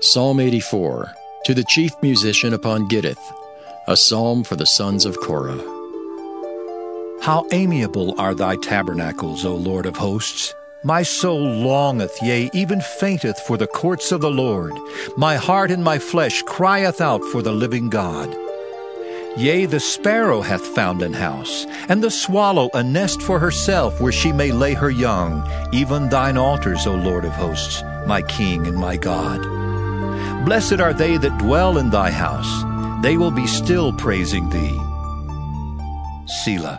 Psalm 84, to the chief musician upon Gittith, a psalm for the sons of Korah. How amiable are thy tabernacles, O Lord of hosts! My soul longeth, yea, even fainteth for the courts of the Lord. My heart and my flesh crieth out for the living God. Yea, the sparrow hath found an house, and the swallow a nest for herself, where she may lay her young, even thine altars, O Lord of hosts, my King and my God. Blessed are they that dwell in thy house. They will be still praising thee. Selah.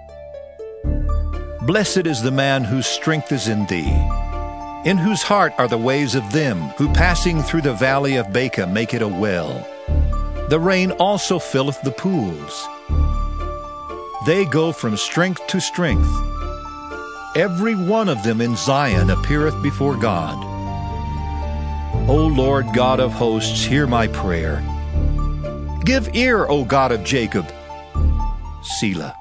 Blessed is the man whose strength is in thee, in whose heart are the ways of them who passing through the valley of Baca make it a well. The rain also filleth the pools. They go from strength to strength. Every one of them in Zion appeareth before God. O Lord God of hosts, hear my prayer. Give ear, O God of Jacob. Selah.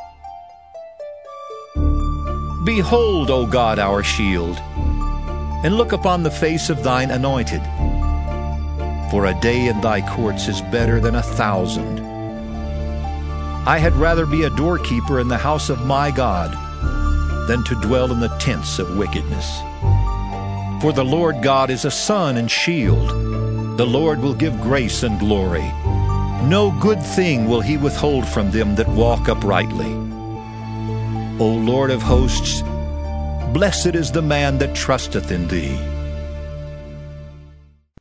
Behold, O God, our shield, and look upon the face of thine anointed. For a day in thy courts is better than 1,000. I had rather be a doorkeeper in the house of my God than to dwell in the tents of wickedness. For the Lord God is a sun and shield. The Lord will give grace and glory. No good thing will he withhold from them that walk uprightly. O Lord of hosts, blessed is the man that trusteth in thee.